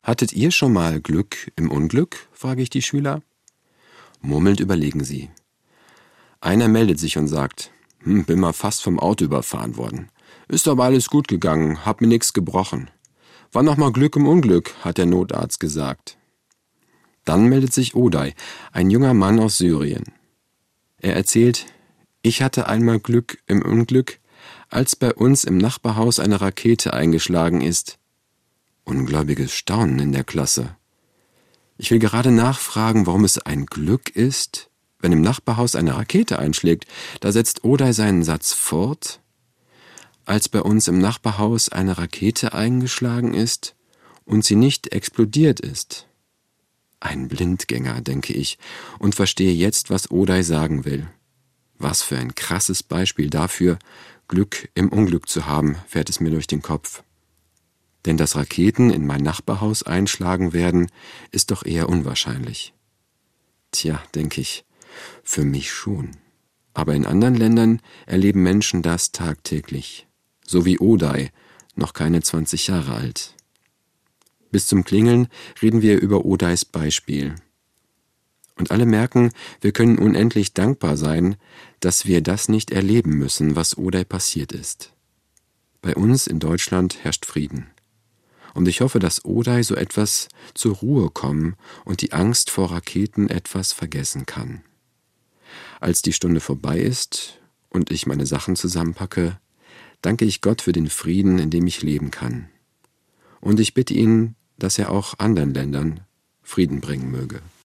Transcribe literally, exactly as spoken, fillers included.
Hattet ihr schon mal Glück im Unglück? Frage ich die Schüler. Murmelnd überlegen sie. Einer meldet sich und sagt, hm, bin mal fast vom Auto überfahren worden. Ist aber alles gut gegangen, hab mir nichts gebrochen. War noch mal Glück im Unglück, hat der Notarzt gesagt. Dann meldet sich Oday, ein junger Mann aus Syrien. Er erzählt, ich hatte einmal Glück im Unglück, als bei uns im Nachbarhaus eine Rakete eingeschlagen ist. Ungläubiges Staunen in der Klasse. Ich will gerade nachfragen, warum es ein Glück ist, wenn im Nachbarhaus eine Rakete einschlägt. Da setzt Oday seinen Satz fort. Als bei uns im Nachbarhaus eine Rakete eingeschlagen ist und sie nicht explodiert ist. Ein Blindgänger, denke ich, und verstehe jetzt, was Oday sagen will. Was für ein krasses Beispiel dafür, Glück im Unglück zu haben, fährt es mir durch den Kopf. Denn dass Raketen in mein Nachbarhaus einschlagen werden, ist doch eher unwahrscheinlich. Tja, denke ich, für mich schon. Aber in anderen Ländern erleben Menschen das tagtäglich. So wie Oday, noch keine zwanzig Jahre alt. Bis zum Klingeln reden wir über Odays Beispiel. Und alle merken, wir können unendlich dankbar sein, dass wir das nicht erleben müssen, was Oday passiert ist. Bei uns in Deutschland herrscht Frieden. Und ich hoffe, dass Oday so etwas zur Ruhe kommen und die Angst vor Raketen etwas vergessen kann. Als die Stunde vorbei ist und ich meine Sachen zusammenpacke, danke ich Gott für den Frieden, in dem ich leben kann. Und ich bitte ihn, dass er auch anderen Ländern Frieden bringen möge.